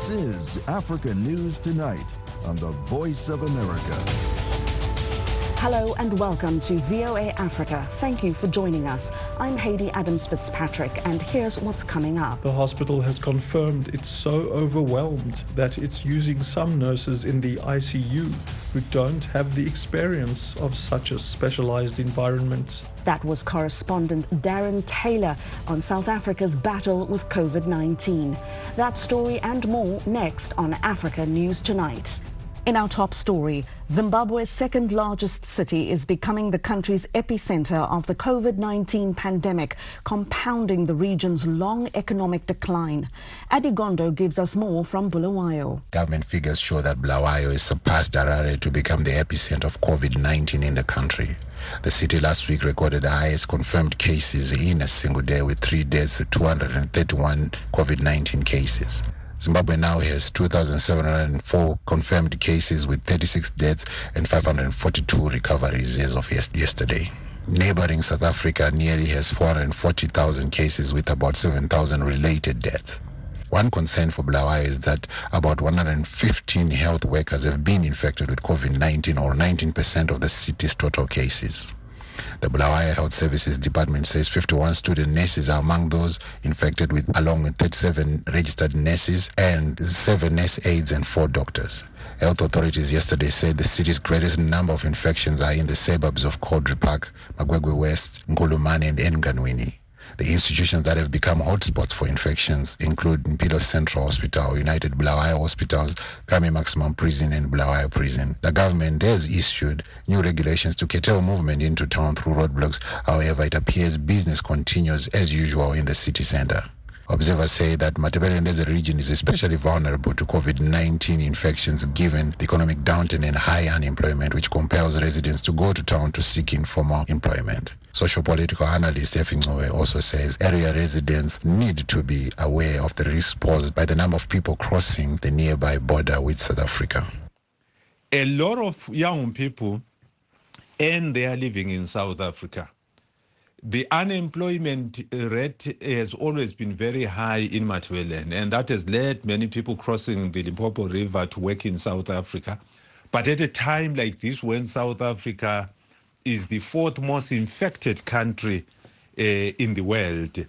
This is Africa News Tonight on the Voice of America. Hello and welcome to VOA Africa. Thank you for joining us. I'm Hayley Adams-Fitzpatrick, and here's what's coming up. The hospital has confirmed it's so overwhelmed that it's using some nurses in the ICU who don't have the experience of such a specialized environment. That was correspondent Darren Taylor on South Africa's battle with COVID-19. That story and more next on Africa News Tonight. In our top story, Zimbabwe's second largest city is becoming the country's epicenter of the COVID-19 pandemic, compounding the region's long economic decline. Adigondo gives us more from Bulawayo. Government figures show that Bulawayo has surpassed Harare to become the epicenter of COVID-19 in the country. The city last week recorded the highest confirmed cases in a single day, with 3 deaths, 231 COVID-19 cases. Zimbabwe now has 2,704 confirmed cases with 36 deaths and 542 recoveries as of yesterday. Neighboring South Africa nearly has 440,000 cases with about 7,000 related deaths. One concern for Bulawayo is that about 115 health workers have been infected with COVID-19, or 19% of the city's total cases. The Bulawayo Health Services Department says 51 student nurses are among those infected, along with 37 registered nurses and 7 nurse aides and 4 doctors. Health authorities yesterday said the city's greatest number of infections are in the suburbs of Caudry Park, Magwegwe West, Ngulumane and Nganweni. The institutions that have become hotspots for infections include Mpilo Central Hospital, United Bulawayo Hospitals, Kami Maximum Prison and Bulawayo Prison. The government has issued new regulations to curtail movement into town through roadblocks. However, it appears business continues as usual in the city center. Observers say that Matabeleland as a region is especially vulnerable to COVID-19 infections given the economic downturn and high unemployment, which compels residents to go to town to seek informal employment. Socio-political analyst Effie Ngcowe also says area residents need to be aware of the risk posed by the number of people crossing the nearby border with South Africa. A lot of young people earn their living in South Africa. The unemployment rate has always been very high in Matabeleland, and that has led many people crossing the Limpopo River to work in South Africa. But at a time like this, when South Africa is the 4th most infected country in the world,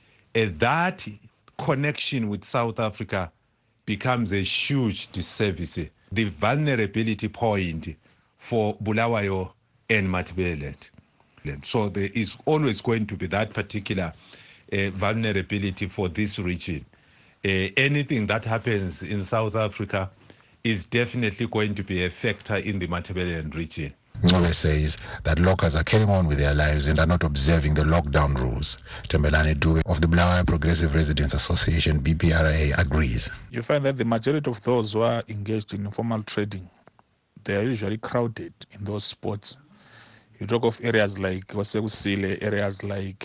that connection with South Africa becomes a huge disservice, the vulnerability point for Bulawayo and Matabeleland. So there is always going to be that particular vulnerability for this region. Anything that happens in South Africa is definitely going to be a factor in the Matabeleland region. Ngcowe says that locals are carrying on with their lives and are not observing the lockdown rules. Tembelani Dube of the Bulawayo Progressive Residents Association, BPRA, agrees. You find that the majority of those who are engaged in informal trading, they are usually crowded in those spots. You talk of areas like Wasekusile, areas like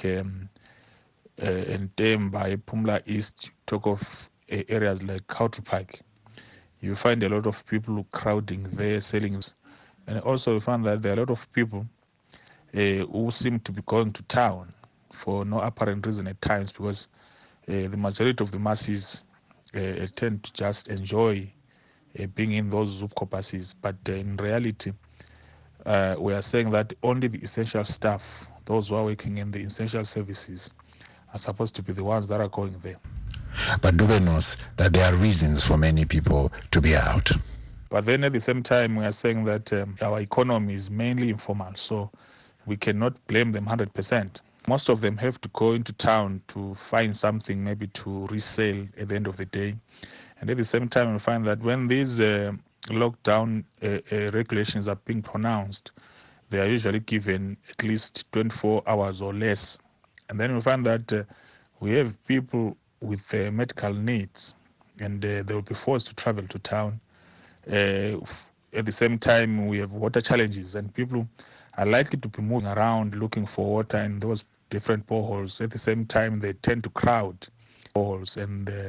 Ntemba, Pumla East, you talk of areas like Caudry Park. You find a lot of people crowding there, selling. And also you find that there are a lot of people who seem to be going to town for no apparent reason at times, because the majority of the masses tend to just enjoy being in those Zoop corpuses. But in reality, we are saying that only the essential staff, those who are working in the essential services, are supposed to be the ones that are going there. But Dube knows that there are reasons for many people to be out. But then at the same time, we are saying that our economy is mainly informal, so we cannot blame them 100%. Most of them have to go into town to find something maybe to resell at the end of the day. And at the same time, we find that when these lockdown regulations are being pronounced, they are usually given at least 24 hours or less. And then we find that we have people with medical needs, and they will be forced to travel to town. At the same time, we have water challenges, and people are likely to be moving around looking for water in those different boreholes. At the same time, they tend to crowd boreholes, and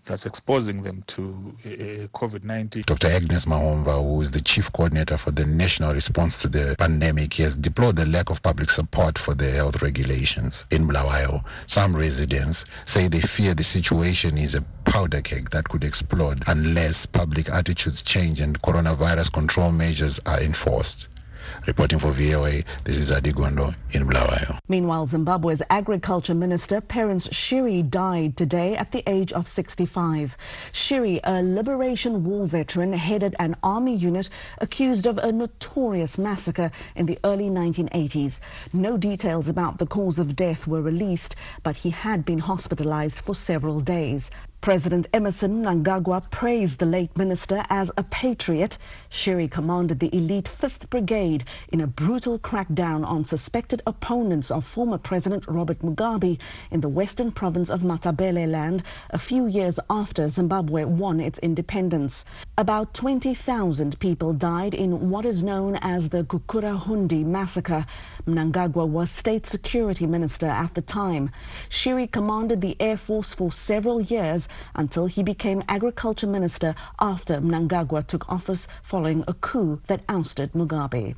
that's exposing them to COVID-19. Dr. Agnes Mahomva, who is the chief coordinator for the national response to the pandemic, has deplored the lack of public support for the health regulations in Bulawayo. Some residents say they fear the situation is a powder keg that could explode unless public attitudes change and coronavirus control measures are enforced. Reporting for VOA, this is Adi Gondo in Bulawayo. Meanwhile, Zimbabwe's Agriculture Minister, Perence Shiri, died today at the age of 65. Shiri, a Liberation War veteran, headed an army unit accused of a notorious massacre in the early 1980s. No details about the cause of death were released, but he had been hospitalized for several days. President Emmerson Mnangagwa praised the late minister as a patriot. Shiri commanded the elite 5th Brigade in a brutal crackdown on suspected opponents of former President Robert Mugabe in the western province of Matabeleland a few years after Zimbabwe won its independence. About 20,000 people died in what is known as the Gukurahundi massacre. Mnangagwa was state security minister at the time. Shiri commanded the Air Force for several years until he became agriculture minister after Mnangagwa took office following a coup that ousted Mugabe.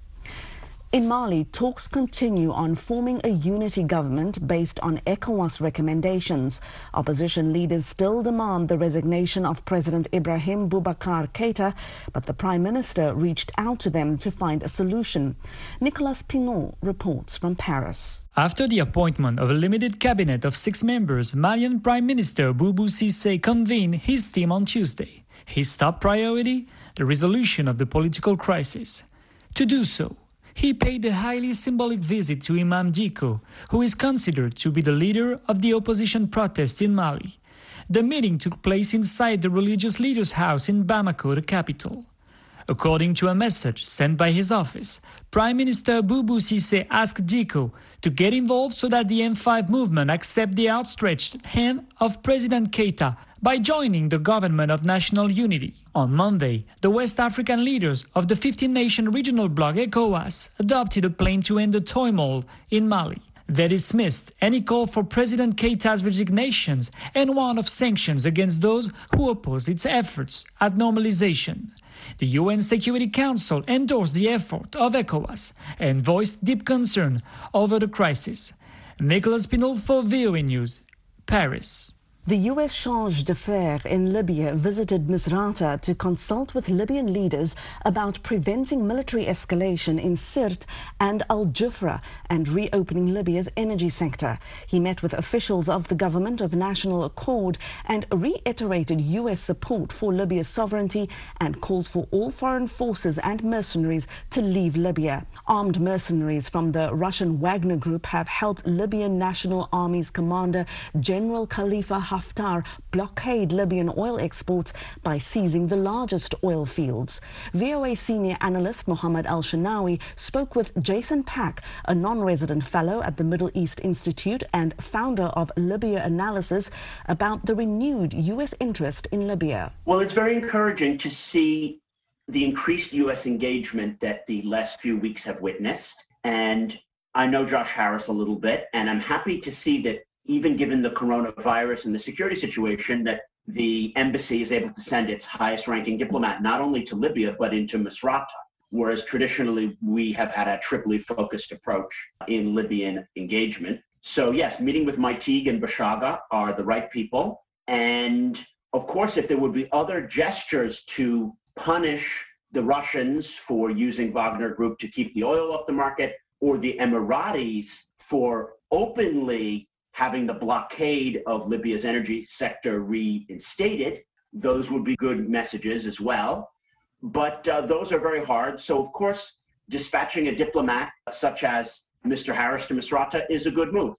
In Mali, talks continue on forming a unity government based on ECOWAS recommendations. Opposition leaders still demand the resignation of President Ibrahim Boubacar Keïta, but the Prime Minister reached out to them to find a solution. Nicolas Pinot reports from Paris. After the appointment of a limited cabinet of 6 members, Malian Prime Minister Boubou Cissé convened his team on Tuesday. His top priority? The resolution of the political crisis. To do so, he paid a highly symbolic visit to Imam Dicko, who is considered to be the leader of the opposition protests in Mali. The meeting took place inside the religious leader's house in Bamako, the capital. According to a message sent by his office, Prime Minister Boubou Cissé asked Dicko to get involved so that the M5 movement accept the outstretched hand of President Keïta by joining the government of national unity. On Monday, the West African leaders of the 15-nation regional bloc ECOWAS adopted a plan to end the turmoil in Mali. They dismissed any call for President Keïta's resignations and warned of sanctions against those who oppose its efforts at normalization. The UN Security Council endorsed the effort of ECOWAS and voiced deep concern over the crisis. Nicolas Pinot for VOA News, Paris. The U.S. charge d'affaires in Libya visited Misrata to consult with Libyan leaders about preventing military escalation in Sirte and Al-Jufra and reopening Libya's energy sector. He met with officials of the Government of National Accord and reiterated U.S. support for Libya's sovereignty and called for all foreign forces and mercenaries to leave Libya. Armed mercenaries from the Russian Wagner Group have helped Libyan National Army's commander General Khalifa Haftar blockade Libyan oil exports by seizing the largest oil fields. VOA senior analyst Mohammed Al-Shanawi spoke with Jason Pack, a non-resident fellow at the Middle East Institute and founder of Libya Analysis, about the renewed U.S. interest in Libya. Well, it's very encouraging to see the increased U.S. engagement that the last few weeks have witnessed. And I know Josh Harris a little bit, and I'm happy to see that even given the coronavirus and the security situation, that the embassy is able to send its highest ranking diplomat not only to Libya, but into Misrata, whereas traditionally we have had a triply focused approach in Libyan engagement. So yes, meeting with Maitig and Bashaga are the right people. And of course, if there would be other gestures to punish the Russians for using Wagner Group to keep the oil off the market, or the Emiratis for openly having the blockade of Libya's energy sector reinstated, those would be good messages as well. But those are very hard. So, of course, dispatching a diplomat such as Mr. Harris to Misrata is a good move.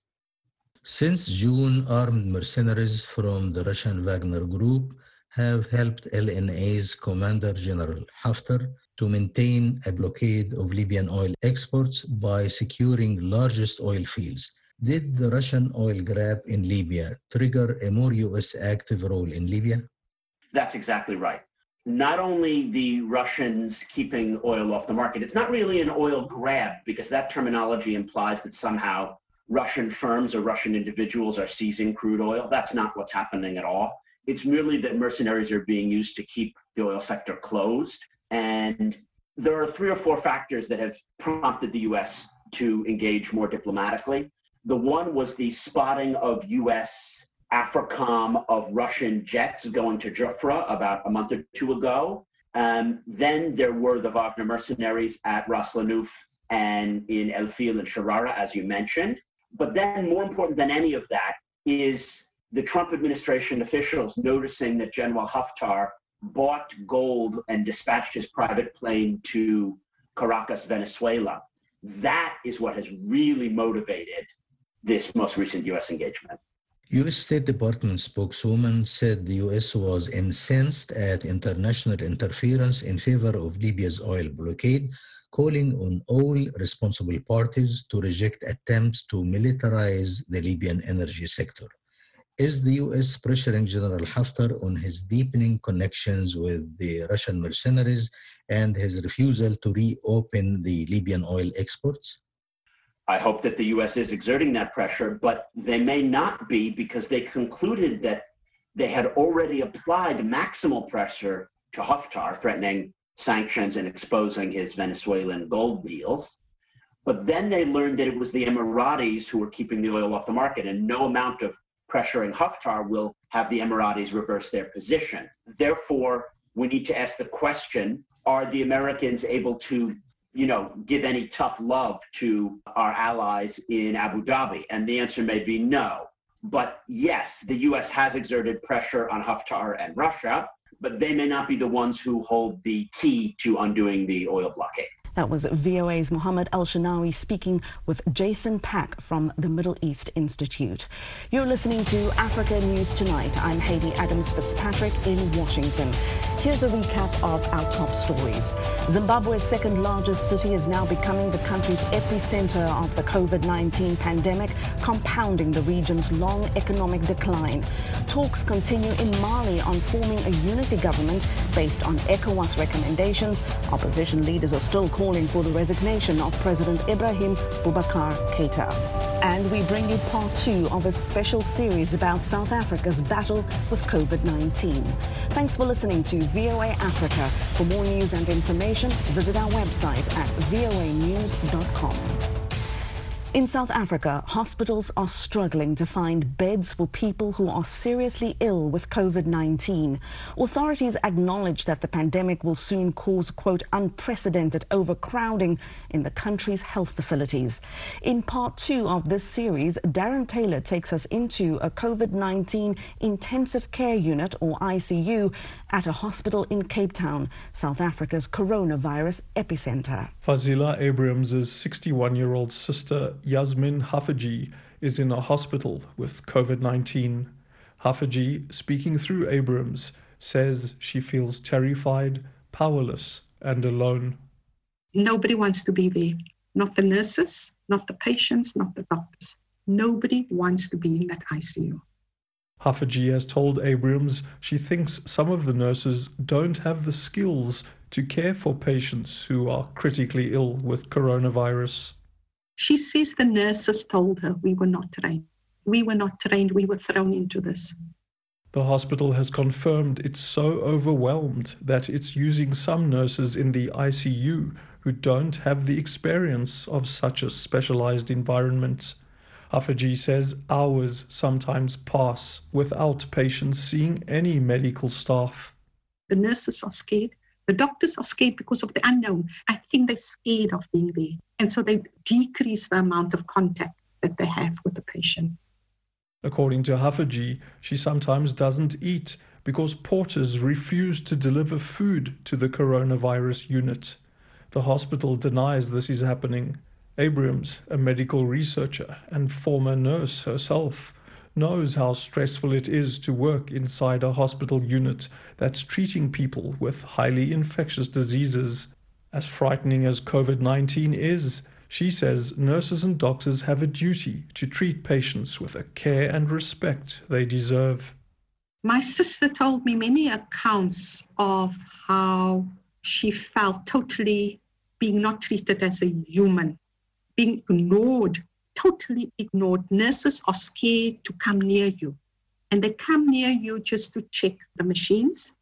Since June, armed mercenaries from the Russian Wagner Group have helped LNA's Commander General Haftar to maintain a blockade of Libyan oil exports by securing largest oil fields. Did the Russian oil grab in Libya trigger a more U.S. active role in Libya? That's exactly right. Not only the Russians keeping oil off the market, it's not really an oil grab, because that terminology implies that somehow Russian firms or Russian individuals are seizing crude oil. That's not what's happening at all. It's merely that mercenaries are being used to keep the oil sector closed. And there are 3 or 4 factors that have prompted the U.S. to engage more diplomatically. The one was the spotting of U.S. AFRICOM of Russian jets going to Jufra about a month or 2 ago. Then there were the Wagner mercenaries at Ras Lanuf and in El Fil and Sharara, as you mentioned. But then more important than any of that is the Trump administration officials noticing that General Haftar bought gold and dispatched his private plane to Caracas, Venezuela. That is what has really motivated this most recent U.S. engagement. U.S. State Department spokeswoman said the U.S. was incensed at international interference in favor of Libya's oil blockade, calling on all responsible parties to reject attempts to militarize the Libyan energy sector. Is the U.S. pressuring General Haftar on his deepening connections with the Russian mercenaries and his refusal to reopen the Libyan oil exports? I hope that the U.S. is exerting that pressure, but they may not be because they concluded that they had already applied maximal pressure to Haftar, threatening sanctions and exposing his Venezuelan gold deals. But then they learned that it was the Emiratis who were keeping the oil off the market, and no amount of pressuring Haftar will have the Emiratis reverse their position. Therefore, we need to ask the question, are the Americans able to give any tough love to our allies in Abu Dhabi? And the answer may be no. But yes, the U.S. has exerted pressure on Haftar and Russia, but they may not be the ones who hold the key to undoing the oil blockade. That was VOA's Mohammed Al-Shanawi speaking with Jason Pack from the Middle East Institute. You're listening to Africa News Tonight. I'm Hayley Adams-Fitzpatrick in Washington. Here's a recap of our top stories. Zimbabwe's second largest city is now becoming the country's epicenter of the COVID-19 pandemic, compounding the region's long economic decline. Talks continue in Mali on forming a unity government based on ECOWAS recommendations. Opposition leaders are still calling for the resignation of President Ibrahim Boubacar Keïta. And we bring you part 2 of a special series about South Africa's battle with COVID-19. Thanks for listening to VOA Africa. For more news and information, visit our website at voanews.com. In South Africa, hospitals are struggling to find beds for people who are seriously ill with COVID-19. Authorities acknowledge that the pandemic will soon cause, quote, unprecedented overcrowding in the country's health facilities. In part 2 of this series, Darren Taylor takes us into a COVID-19 intensive care unit, or ICU, at a hospital in Cape Town, South Africa's coronavirus epicenter. Fazila Abrams' 61-year-old sister, Yasmin Hafaji, is in a hospital with COVID-19. Hafaji, speaking through Abrams, says she feels terrified, powerless, and alone. Nobody wants to be there. Not the nurses, not the patients, not the doctors. Nobody wants to be in that ICU. Hafaji has told Abrams she thinks some of the nurses don't have the skills to care for patients who are critically ill with coronavirus. She says the nurses told her we were not trained. We were not trained. We were thrown into this. The hospital has confirmed it's so overwhelmed that it's using some nurses in the ICU who don't have the experience of such a specialized environment. Hafaji says hours sometimes pass without patients seeing any medical staff. The nurses are scared. The doctors are scared because of the unknown. I think they're scared of being there. And so they decrease the amount of contact that they have with the patient. According to Hafaji, she sometimes doesn't eat because porters refuse to deliver food to the coronavirus unit. The hospital denies this is happening. Abrams, a medical researcher and former nurse herself, knows how stressful it is to work inside a hospital unit that's treating people with highly infectious diseases. As frightening as COVID-19 is, she says nurses and doctors have a duty to treat patients with the care and respect they deserve. My sister told me many accounts of how she felt totally being not treated as a human, being ignored, totally ignored. Nurses are scared to come near you. and they come near you just to check the machines.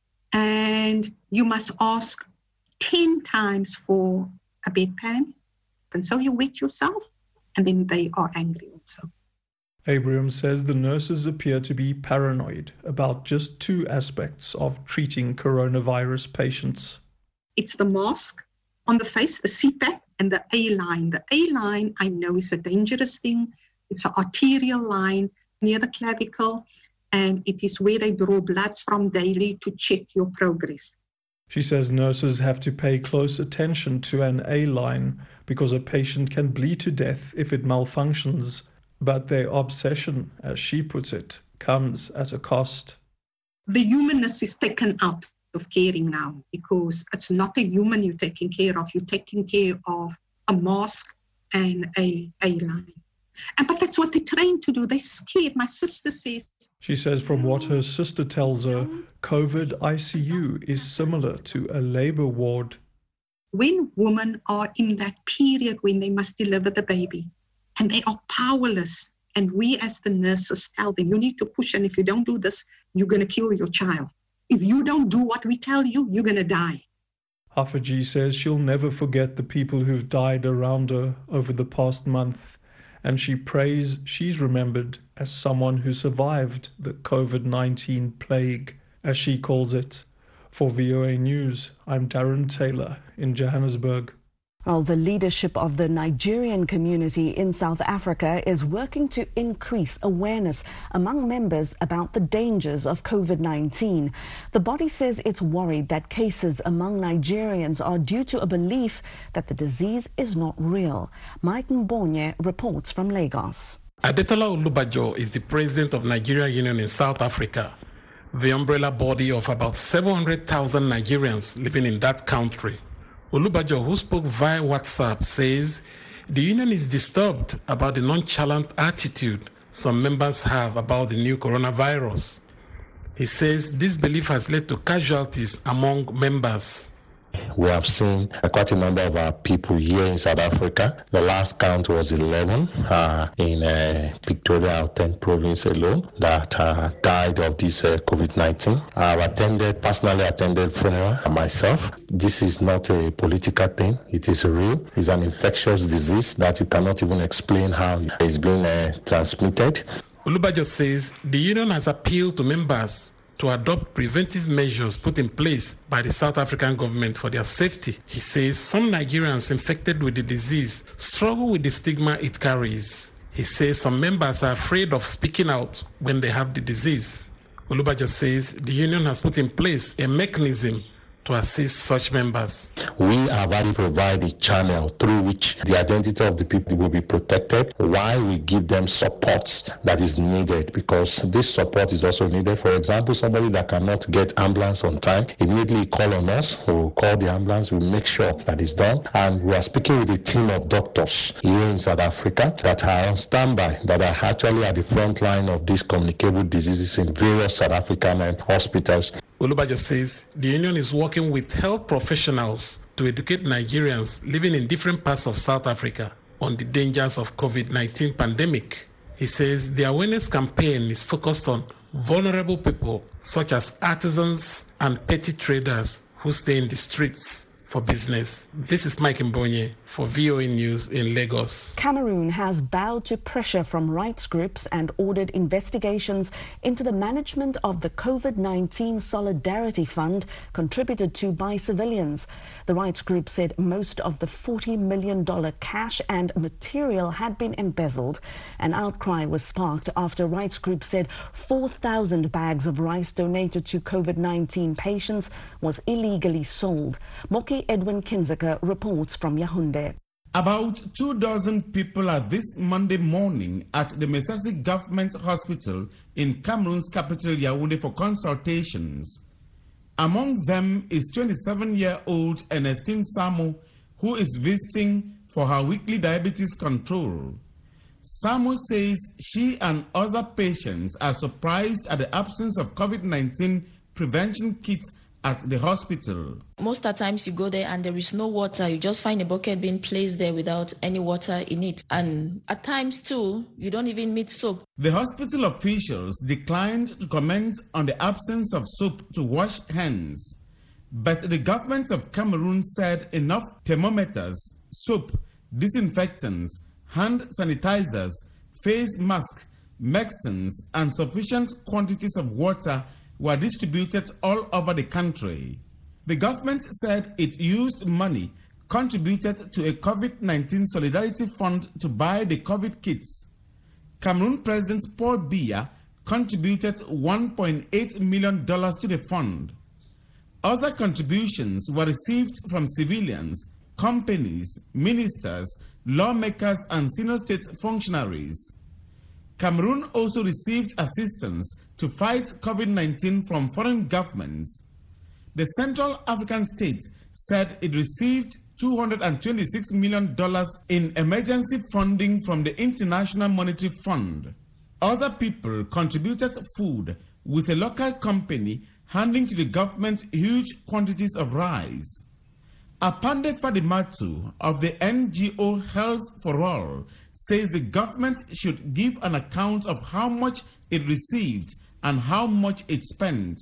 And you must ask 10 times for a bedpan. And so you wet yourself, and then they are angry also. Abraham says the nurses appear to be paranoid about just two aspects of treating coronavirus patients. It's the mask on the face, the CPAP, and the A-line. The A-line, I know, is a dangerous thing. It's an arterial line near the clavicle, and it is where they draw bloods from daily to check your progress. She says nurses have to pay close attention to an A-line because a patient can bleed to death if it malfunctions, but their obsession, as she puts it, comes at a cost. The humanness is taken out of caring now because it's not a human you're taking care of. You're taking care of a mask and a A-line. But that's what they're trained to do. They're scared. My sister says... She says from what her sister tells her, COVID ICU is similar to a labor ward. When women are in that period when they must deliver the baby and they are powerless, and we as the nurses tell them, you need to push, and if you don't do this, you're going to kill your child. If you don't do what we tell you, you're going to die. Hafaji says she'll never forget the people who've died around her over the past month, and she prays she's remembered as someone who survived the COVID-19 plague, as she calls it. For VOA News, I'm Darren Taylor in Johannesburg. Well, the leadership of the Nigerian community in South Africa is working to increase awareness among members about the dangers of COVID-19. The body says it's worried that cases among Nigerians are due to a belief that the disease is not real. Mike Mbonye reports from Lagos. Adetola Olubajo is the president of Nigeria Union in South Africa, the umbrella body of about 700,000 Nigerians living in that country. Olubajo, who spoke via WhatsApp, says the union is disturbed about the nonchalant attitude some members have about the new coronavirus. He says this belief has led to casualties among members. We have seen quite a number of our people here in South Africa. The last count was 11 in Victoria Gauteng province alone that died of this COVID-19. I've personally attended funeral myself. This is not a political thing. It is real. It's an infectious disease that you cannot even explain how it's being transmitted. Olubajo says the union has appealed to members to adopt preventive measures put in place by the South African government for their safety. He says some Nigerians infected with the disease struggle with the stigma it carries. He says some members are afraid of speaking out when they have the disease. Olubajo says the union has put in place a mechanism to assist such members. We have already provided a channel through which the identity of the people will be protected while we give them support that is needed, because this support is also needed. For example, somebody that cannot get ambulance on time, immediately call on us, we'll call the ambulance, we'll make sure that is done. And we are speaking with a team of doctors here in South Africa that are on standby, that are actually at the front line of these communicable diseases in various South African hospitals. Olubajo says the union is working with health professionals to educate Nigerians living in different parts of South Africa on the dangers of COVID-19 pandemic. He says the awareness campaign is focused on vulnerable people such as artisans and petty traders who stay in the streets for business. This is Mike Mbonye for VOA News in Lagos. Cameroon has bowed to pressure from rights groups and ordered investigations into the management of the COVID-19 Solidarity Fund contributed to by civilians. The rights group said most of the $40 million cash and material had been embezzled. An outcry was sparked after rights group said 4,000 bags of rice donated to COVID-19 patients was illegally sold. Moki Edwin Kinzeka reports from Yaoundé. About 24 people are this Monday morning at the Mesasi Government Hospital in Cameroon's capital Yaoundé for consultations. Among them is 27-year-old Ernestine Samu, who is visiting for her weekly diabetes control. Samu says she and other patients are surprised at the absence of COVID-19 prevention kits at the hospital. Most of the times you go there and there is no water. You just find a bucket being placed there without any water in it. And at times too, you don't even meet soap. The hospital officials declined to comment on the absence of soap to wash hands. But the government of Cameroon said enough thermometers, soap, disinfectants, hand sanitizers, face masks, medicines, and sufficient quantities of water were distributed all over the country. The government said it used money contributed to a COVID-19 solidarity fund to buy the COVID kits. Cameroon President Paul Biya contributed $1.8 million to the fund. Other contributions were received from civilians, companies, ministers, lawmakers, and senior state functionaries. Cameroon also received assistance to fight COVID-19 from foreign governments. The Central African state said it received $226 million in emergency funding from the International Monetary Fund. Other people contributed food, with a local company handing to the government huge quantities of rice. Apande Fadimatu of the NGO Health for All says the government should give an account of how much it received and how much it spent.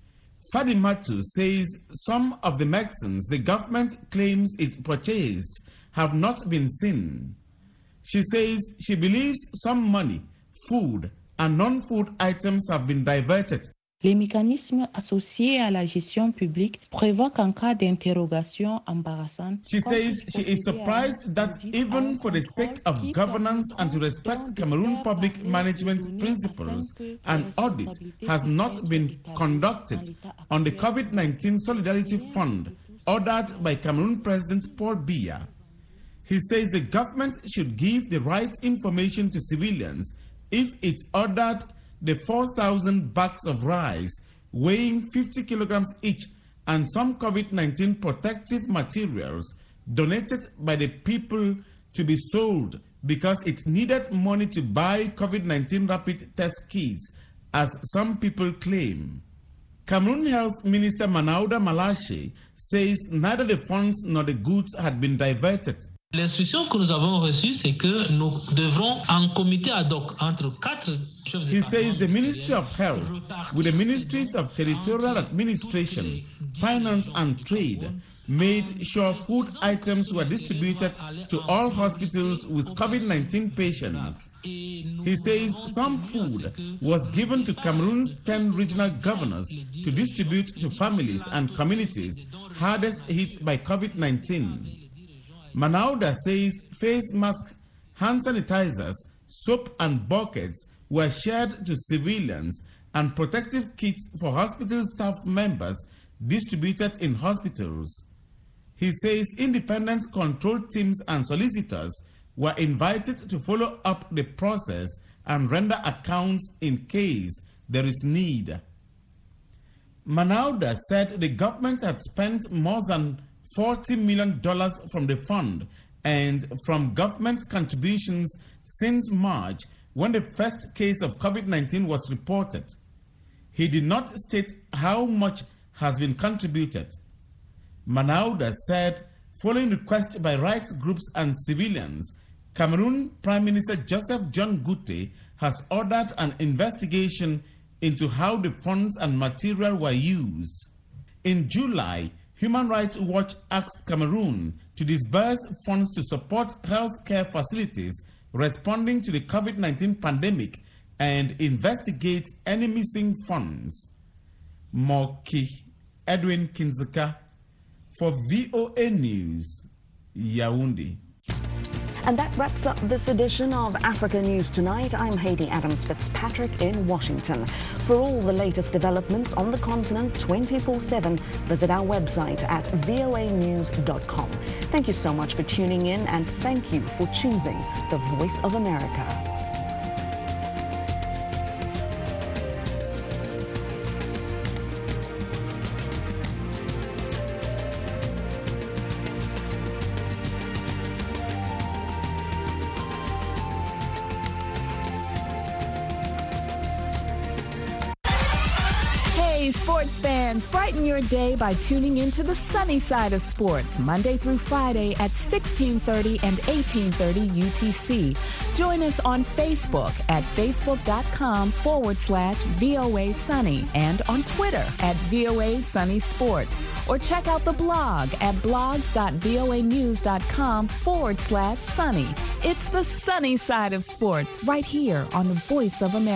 Fadimatu says some of the medicines the government claims it purchased have not been seen. She says she believes some money, food, and non-food items have been diverted. Les mécanismes associés à la gestion publique prévoient qu'en cas d'interrogation embarrassante. She says she is surprised that even for the sake of governance and to respect Cameroon public management principles, an audit has not been conducted on the COVID-19 Solidarity Fund ordered by Cameroon President Paul Biya. He says the government should give the right information to civilians if it ordered the 4,000 bags of rice weighing 50 kilograms each and some COVID-19 protective materials donated by the people to be sold because it needed money to buy COVID-19 rapid test kits, as some people claim. Cameroon Health Minister Manauda Malache says neither the funds nor the goods had been diverted. L'instruction que nous avons reçue, c'est que nous devrons, en comité ad hoc entre 4 chefs de He says the Ministry of Health, with the Ministries of Territorial Administration, Finance and Trade, made sure food items were distributed to all hospitals with COVID-19 patients. He says some food was given to Cameroon's 10 regional governors to distribute to families and communities hardest hit by COVID-19. Manauda says face masks, hand sanitizers, soap and buckets were shared to civilians and protective kits for hospital staff members distributed in hospitals. He says independent control teams and solicitors were invited to follow up the process and render accounts in case there is need. Manauda said the government had spent more than $40 million from the fund and from government contributions since March, when the first case of COVID-19 was reported. He did not state how much has been contributed. Manauda said, following requests by rights groups and civilians, Cameroon Prime Minister Joseph John Gutte has ordered an investigation into how the funds and material were used. In July, Human Rights Watch asked Cameroon to disburse funds to support healthcare facilities responding to the COVID-19 pandemic and investigate any missing funds. Moki Edwin Kinzeka for VOA News, Yaoundé. And that wraps up this edition of Africa News Tonight. I'm Hayley Adams Fitzpatrick in Washington. For all the latest developments on the continent 24/7, visit our website at voanews.com. Thank you so much for tuning in, and thank you for choosing the Voice of America. Sunny sports fans, brighten your day by tuning into the sunny side of sports, Monday through Friday at 16:30 and 18:30 UTC. Join us on Facebook at facebook.com/VOA Sunny and on Twitter at VOA Sunny Sports. Or check out the blog at blogs.voanews.com/sunny. It's the sunny side of sports right here on the Voice of America.